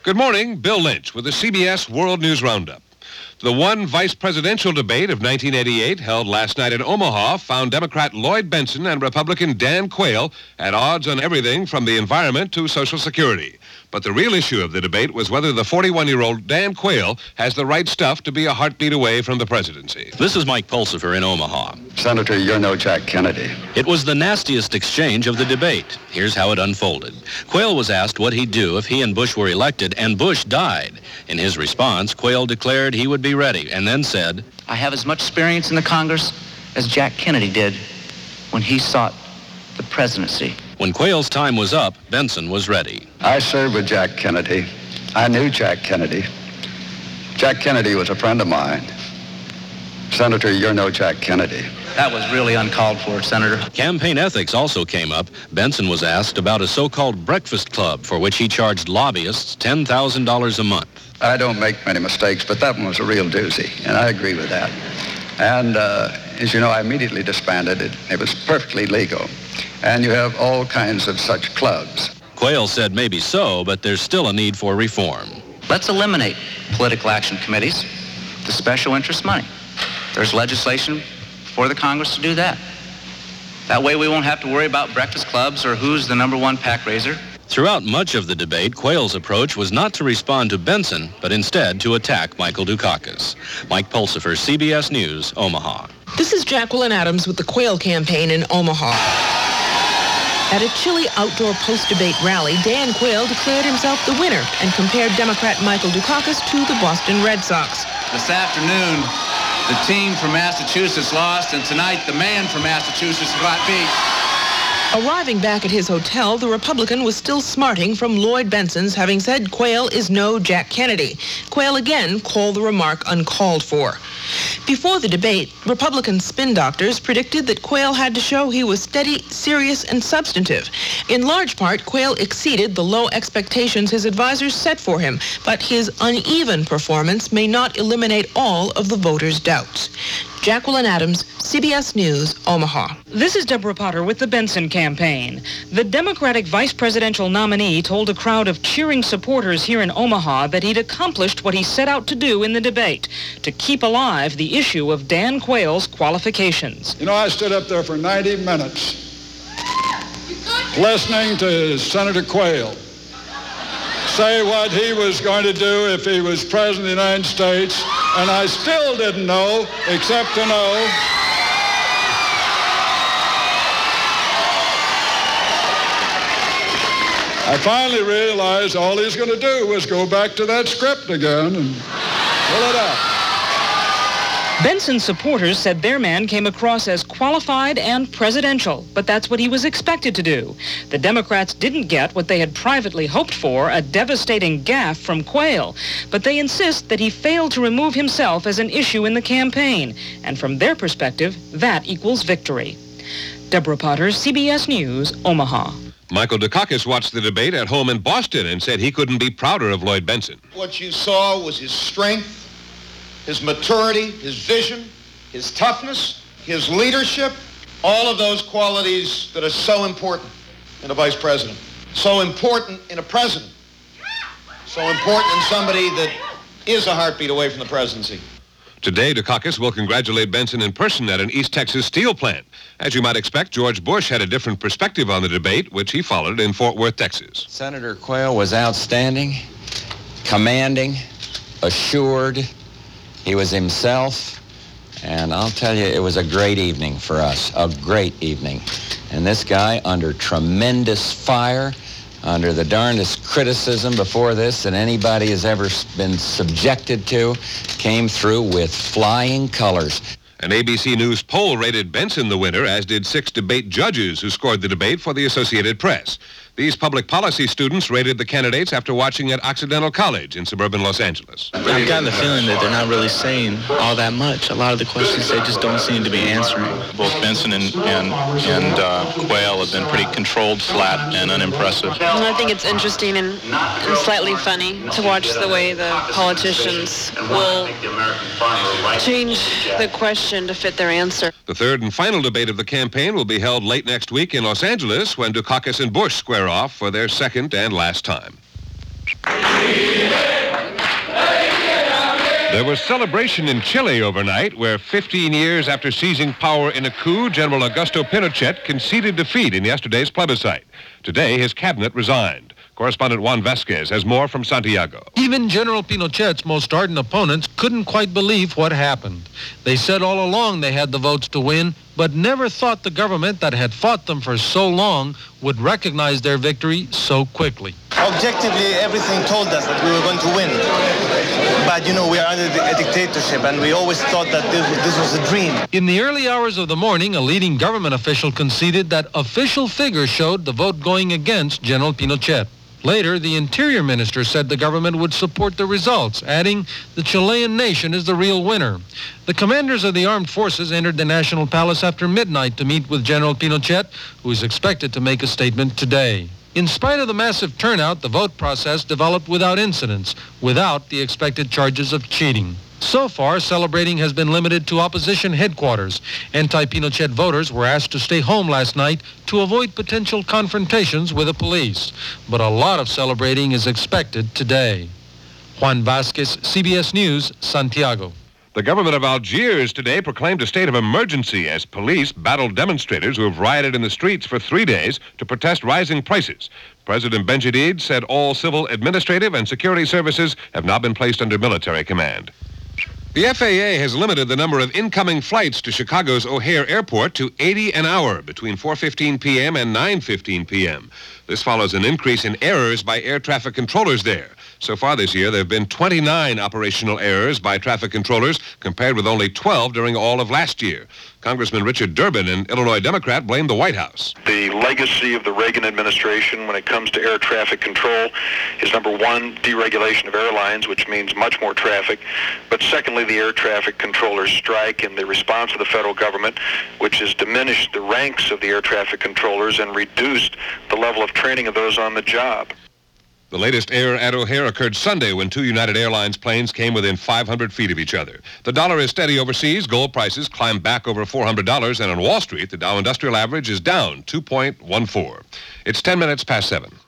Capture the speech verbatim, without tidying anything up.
Good morning, Bill Lynch with the C B S World News Roundup. The one vice presidential debate of nineteen eighty-eight, held last night in Omaha, found Democrat Lloyd Bentsen and Republican Dan Quayle at odds on everything from the environment to Social Security. But the real issue of the debate was whether the forty-one-year-old Dan Quayle has the right stuff to be a heartbeat away from the presidency. This is Mike Pulsipher in Omaha. Senator, you're no Jack Kennedy. It was the nastiest exchange of the debate. Here's how it unfolded. Quayle was asked what he'd do if he and Bush were elected, and Bush died. In his response, Quayle declared he would be ready, and then said, I have as much experience in the Congress as Jack Kennedy did when he sought the presidency. When Quayle's time was up, Bentsen was ready. I served with Jack Kennedy. I knew Jack Kennedy. Jack Kennedy was a friend of mine. Senator, you're no Jack Kennedy. That was really uncalled for, Senator. Campaign ethics also came up. Bentsen was asked about a so-called breakfast club for which he charged lobbyists ten thousand dollars a month. I don't make many mistakes, but that one was a real doozy, and I agree with that. And uh, as you know, I immediately disbanded it. It was perfectly legal. And you have all kinds of such clubs. Quayle said maybe so, but there's still a need for reform. Let's eliminate political action committees, the special interest money. There's legislation for the Congress to do that. That way we won't have to worry about breakfast clubs or who's the number one pack raiser. Throughout much of the debate, Quayle's approach was not to respond to Bentsen, but instead to attack Michael Dukakis. Mike Pulsipher, C B S News, Omaha. This is Jacqueline Adams with the Quayle campaign in Omaha. At a chilly outdoor post-debate rally, Dan Quayle declared himself the winner and compared Democrat Michael Dukakis to the Boston Red Sox. This afternoon, the team from Massachusetts lost, and tonight the man from Massachusetts got beat. Arriving back at his hotel, the Republican was still smarting from Lloyd Bentsen's having said Quayle is no Jack Kennedy. Quayle again called the remark uncalled for. Before the debate, Republican spin doctors predicted that Quayle had to show he was steady, serious, and substantive. In large part, Quayle exceeded the low expectations his advisors set for him, but his uneven performance may not eliminate all of the voters' doubts. Jacqueline Adams, C B S News, Omaha. This is Deborah Potter with the Bentsen campaign. The Democratic vice presidential nominee told a crowd of cheering supporters here in Omaha that he'd accomplished what he set out to do in the debate, to keep alive the issue of Dan Quayle's qualifications. You know, I stood up there for ninety minutes listening to Senator Quayle say what he was going to do if he was president of the United States, and I still didn't know, except to know I finally realized all he's going to do was go back to that script again and pull it out. Bentsen supporters said their man came across as qualified and presidential, but that's what he was expected to do. The Democrats didn't get what they had privately hoped for, a devastating gaffe from Quayle, but they insist that he failed to remove himself as an issue in the campaign, and from their perspective, that equals victory. Deborah Potter, C B S News, Omaha. Michael Dukakis watched the debate at home in Boston and said he couldn't be prouder of Lloyd Bentsen. What you saw was his strength, his maturity, his vision, his toughness, his leadership, all of those qualities that are so important in a vice president, so important in a president, so important in somebody that is a heartbeat away from the presidency. Today, Dukakis will congratulate Bentsen in person at an East Texas steel plant. As you might expect, George Bush had a different perspective on the debate, which he followed in Fort Worth, Texas. Senator Quayle was outstanding, commanding, assured. He was himself, and I'll tell you, it was a great evening for us, a great evening. And this guy, under tremendous fire, under the darndest criticism before this that anybody has ever been subjected to, came through with flying colors. An A B C News poll rated Bentsen the winner, as did six debate judges who scored the debate for the Associated Press. These public policy students rated the candidates after watching at Occidental College in suburban Los Angeles. I've gotten the feeling that they're not really saying all that much. A lot of the questions they just don't seem to be answering. Both Bentsen and, and, and uh, Quayle have been pretty controlled, flat, and unimpressive. I think it's interesting and, and slightly funny to watch the way the politicians will change the question to fit their answer. The third and final debate of the campaign will be held late next week in Los Angeles when Dukakis and Bush square off for their second and last time. There was celebration in Chile overnight, where fifteen years after seizing power in a coup, General Augusto Pinochet conceded defeat in yesterday's plebiscite. Today, his cabinet resigned. Correspondent Juan Vasquez has more from Santiago. Even General Pinochet's most ardent opponents couldn't quite believe what happened. They said all along they had the votes to win, but never thought the government that had fought them for so long would recognize their victory so quickly. Objectively, everything told us that we were going to win. But, you know, we are under a dictatorship, and we always thought that this, this was a dream. In the early hours of the morning, a leading government official conceded that official figures showed the vote going against General Pinochet. Later, the Interior Minister said the government would support the results, adding, the Chilean nation is the real winner. The commanders of the armed forces entered the National Palace after midnight to meet with General Pinochet, who is expected to make a statement today. In spite of the massive turnout, the vote process developed without incidents, without the expected charges of cheating. So far, celebrating has been limited to opposition headquarters. Anti-Pinochet voters were asked to stay home last night to avoid potential confrontations with the police. But a lot of celebrating is expected today. Juan Vasquez, C B S News, Santiago. The government of Algiers today proclaimed a state of emergency as police battled demonstrators who have rioted in the streets for three days to protest rising prices. President Benjedid said all civil, administrative, and security services have now been placed under military command. The F A A has limited the number of incoming flights to Chicago's O'Hare Airport to eighty an hour between four fifteen p.m. and nine fifteen p.m. This follows an increase in errors by air traffic controllers there. So far this year, there have been twenty-nine operational errors by traffic controllers, compared with only twelve during all of last year. Congressman Richard Durbin, an Illinois Democrat, blamed the White House. The legacy of the Reagan administration when it comes to air traffic control is, number one, deregulation of airlines, which means much more traffic. But secondly, the air traffic controllers strike and the response of the federal government, which has diminished the ranks of the air traffic controllers and reduced the level of training of those on the job. The latest error at O'Hare occurred Sunday when two United Airlines planes came within five hundred feet of each other. The dollar is steady overseas. Gold prices climbed back over four hundred dollars, and on Wall Street, the Dow Industrial Average is down two point one four. It's ten minutes past seven.